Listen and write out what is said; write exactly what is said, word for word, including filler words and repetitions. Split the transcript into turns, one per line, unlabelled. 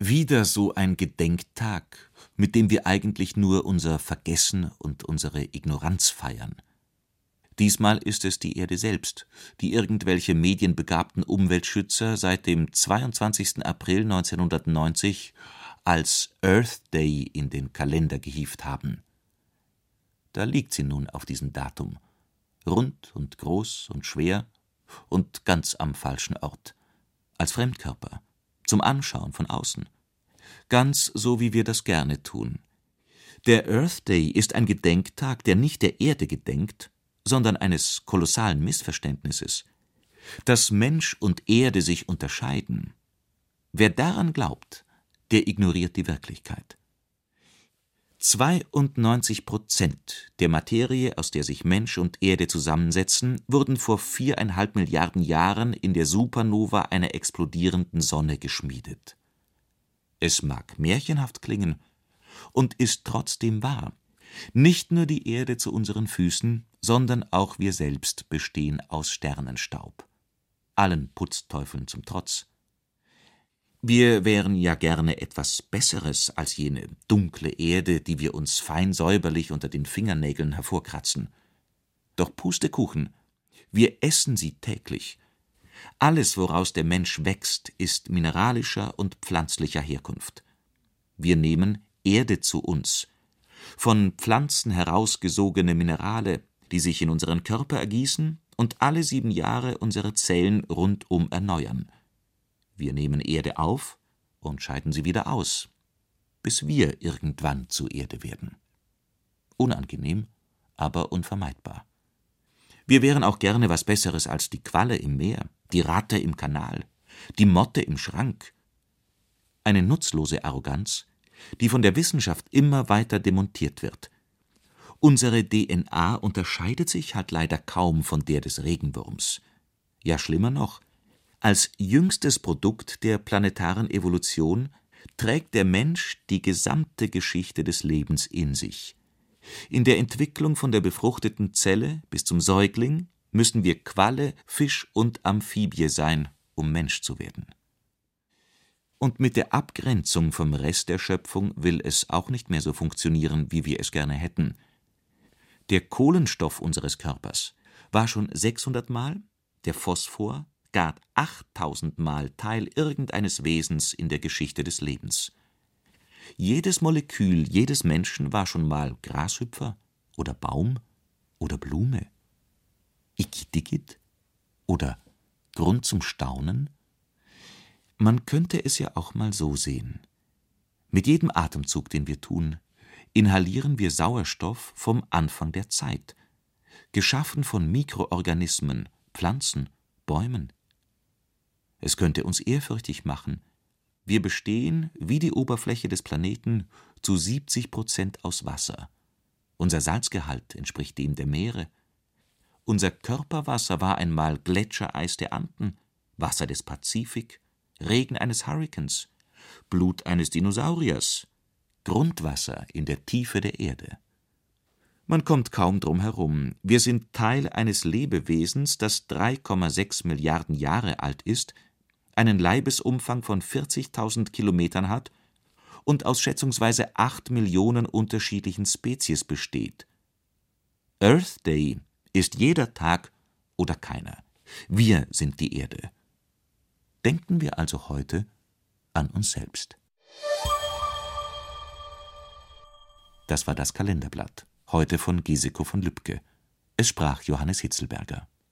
Wieder so ein Gedenktag, mit dem wir eigentlich nur unser Vergessen und unsere Ignoranz feiern. Diesmal ist es die Erde selbst, die irgendwelche medienbegabten Umweltschützer seit dem zweiundzwanzigsten April neunzehnhundertneunzig als Earth Day in den Kalender gehievt haben. Da liegt sie nun auf diesem Datum, rund und groß und schwer und ganz am falschen Ort, als Fremdkörper, zum Anschauen von außen, ganz so wie wir das gerne tun. Der Earth Day ist ein Gedenktag, der nicht der Erde gedenkt, sondern eines kolossalen Missverständnisses, dass Mensch und Erde sich unterscheiden. Wer daran glaubt, der ignoriert die Wirklichkeit. zweiundneunzig Prozent der Materie, aus der sich Mensch und Erde zusammensetzen, wurden vor viereinhalb Milliarden Jahren in der Supernova einer explodierenden Sonne geschmiedet. Es mag märchenhaft klingen und ist trotzdem wahr. Nicht nur die Erde zu unseren Füßen, sondern auch wir selbst bestehen aus Sternenstaub. Allen Putzteufeln zum Trotz. Wir wären ja gerne etwas Besseres als jene dunkle Erde, die wir uns fein säuberlich unter den Fingernägeln hervorkratzen. Doch Pustekuchen, wir essen sie täglich. Alles, woraus der Mensch wächst, ist mineralischer und pflanzlicher Herkunft. Wir nehmen Erde zu uns, von Pflanzen herausgesogene Minerale, die sich in unseren Körper ergießen und alle sieben Jahre unsere Zellen rundum erneuern. Wir nehmen Erde auf und scheiden sie wieder aus, bis wir irgendwann zu Erde werden. Unangenehm, aber unvermeidbar. Wir wären auch gerne was Besseres als die Qualle im Meer, die Ratte im Kanal, die Motte im Schrank. Eine nutzlose Arroganz, die von der Wissenschaft immer weiter demontiert wird. Unsere D N A unterscheidet sich halt leider kaum von der des Regenwurms. Ja, schlimmer noch, als jüngstes Produkt der planetaren Evolution trägt der Mensch die gesamte Geschichte des Lebens in sich. In der Entwicklung von der befruchteten Zelle bis zum Säugling müssen wir Qualle, Fisch und Amphibie sein, um Mensch zu werden. Und mit der Abgrenzung vom Rest der Schöpfung will es auch nicht mehr so funktionieren, wie wir es gerne hätten. Der Kohlenstoff unseres Körpers war schon sechshundert Mal, der Phosphor gar achttausend Mal Teil irgendeines Wesens in der Geschichte des Lebens. Jedes Molekül jedes Menschen war schon mal Grashüpfer oder Baum oder Blume, Igitt oder Grund zum Staunen. Man könnte es ja auch mal so sehen. Mit jedem Atemzug, den wir tun, inhalieren wir Sauerstoff vom Anfang der Zeit, geschaffen von Mikroorganismen, Pflanzen, Bäumen. Es könnte uns ehrfürchtig machen. Wir bestehen, wie die Oberfläche des Planeten, zu siebzig Prozent aus Wasser. Unser Salzgehalt entspricht dem der Meere. Unser Körperwasser war einmal Gletschereis der Anden, Wasser des Pazifik, Regen eines Hurrikans, Blut eines Dinosauriers, Grundwasser in der Tiefe der Erde. Man kommt kaum drum herum. Wir sind Teil eines Lebewesens, das drei Komma sechs Milliarden Jahre alt ist, einen Leibesumfang von vierzigtausend Kilometern hat und aus schätzungsweise acht Millionen unterschiedlichen Spezies besteht. Earth Day ist jeder Tag oder keiner. Wir sind die Erde. Denken wir also heute an uns selbst. Das war das Kalenderblatt, heute von Geseko von Lübcke. Es sprach Johannes Hitzelberger.